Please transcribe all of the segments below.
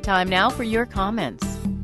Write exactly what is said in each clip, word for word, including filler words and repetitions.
Time now for your comments.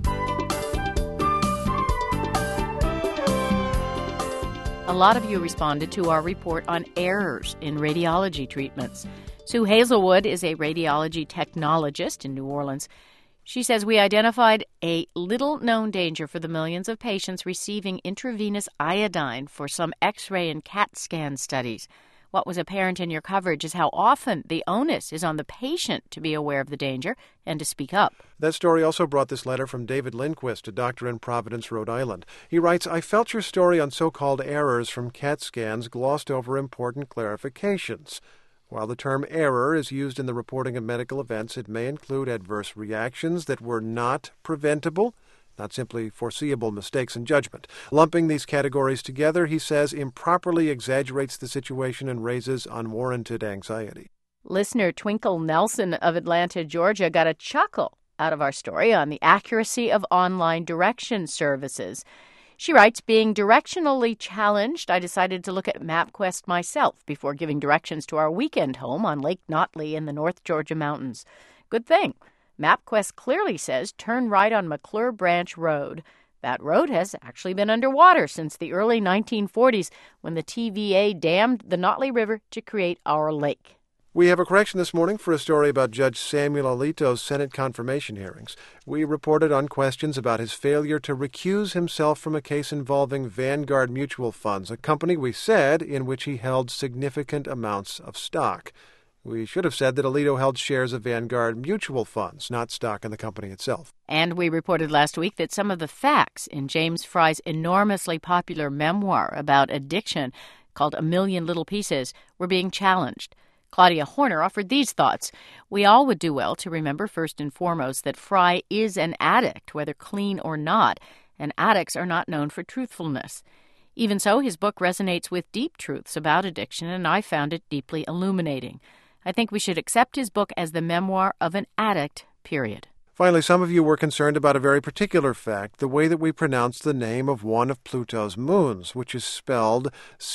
A lot of you responded to our report on errors in radiology treatments. Sue Hazelwood is a radiology technologist in New Orleans. She says we identified a little-known danger for the millions of patients receiving intravenous iodine for some X-ray and CAT scan studies. What was apparent in your coverage is how often the onus is on the patient to be aware of the danger and to speak up. That story also brought this letter from David Lindquist, a doctor in Providence, Rhode Island. He writes, I felt your story on so-called errors from CAT scans glossed over important clarifications. While the term error is used in the reporting of medical events, it may include adverse reactions that were not preventable, not simply foreseeable mistakes in judgment. Lumping these categories together, he says, improperly exaggerates the situation and raises unwarranted anxiety. Listener Twinkle Nelson of Atlanta, Georgia, got a chuckle out of our story on the accuracy of online direction services. She writes, being directionally challenged, I decided to look at MapQuest myself before giving directions to our weekend home on Lake Notley in the North Georgia mountains. Good thing. MapQuest clearly says turn right on McClure Branch Road. That road has actually been underwater since the early nineteen forties when the T V A dammed the Notley River to create our lake. We have a correction this morning for a story about Judge Samuel Alito's Senate confirmation hearings. We reported on questions about his failure to recuse himself from a case involving Vanguard Mutual Funds, a company, we said, in which he held significant amounts of stock. We should have said that Alito held shares of Vanguard Mutual Funds, not stock in the company itself. And we reported last week that some of the facts in James Frye's enormously popular memoir about addiction, called A Million Little Pieces, were being challenged. Claudia Horner offered these thoughts. We all would do well to remember first and foremost that Frye is an addict, whether clean or not, and addicts are not known for truthfulness. Even so, his book resonates with deep truths about addiction, and I found it deeply illuminating. I think we should accept his book as the memoir of an addict, period. Finally, some of you were concerned about a very particular fact, the way that we pronounce the name of one of Pluto's moons, which is spelled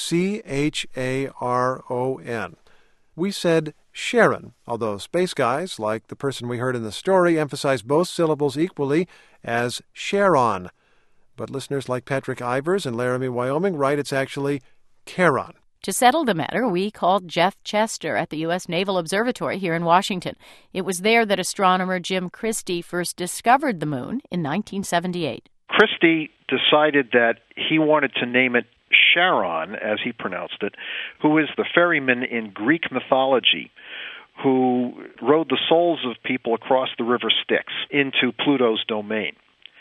C H A R O N. We said Charon, although space guys, like the person we heard in the story, emphasize both syllables equally as Charon. But listeners like Patrick Ivers in Laramie, Wyoming, write it's actually Charon. To settle the matter, we called Jeff Chester at the U S Naval Observatory here in Washington. It was there that astronomer Jim Christie first discovered the moon in nineteen seventy-eight. Christie decided that he wanted to name it Charon, as he pronounced it, who is the ferryman in Greek mythology who rowed the souls of people across the river Styx into Pluto's domain.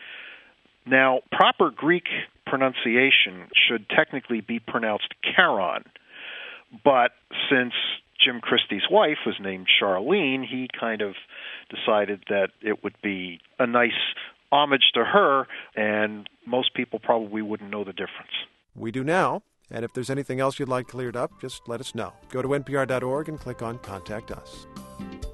Now, proper Greek pronunciation should technically be pronounced Charon, but since Jim Christie's wife was named Charlene, he kind of decided that it would be a nice homage to her, and most people probably wouldn't know the difference. We do now, and if there's anything else you'd like cleared up, just let us know. Go to N P R dot org and click on Contact Us.